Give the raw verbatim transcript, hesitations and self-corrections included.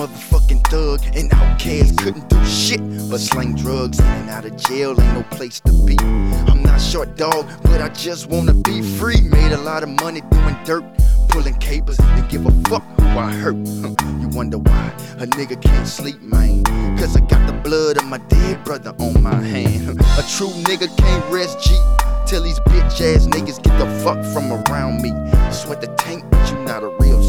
motherfucking thug, and outcast couldn't do shit but slang drugs. In and out of jail, ain't no place to be. I'm not short dog, but I just wanna be free. Made a lot of money doing dirt, pulling capers, and give a fuck who I hurt. You wonder why a nigga can't sleep, man? Cause I got the blood of my dead brother on my hand. A true nigga can't rest G till these bitch ass niggas get the fuck from around me. Sweat the tank, but you not a real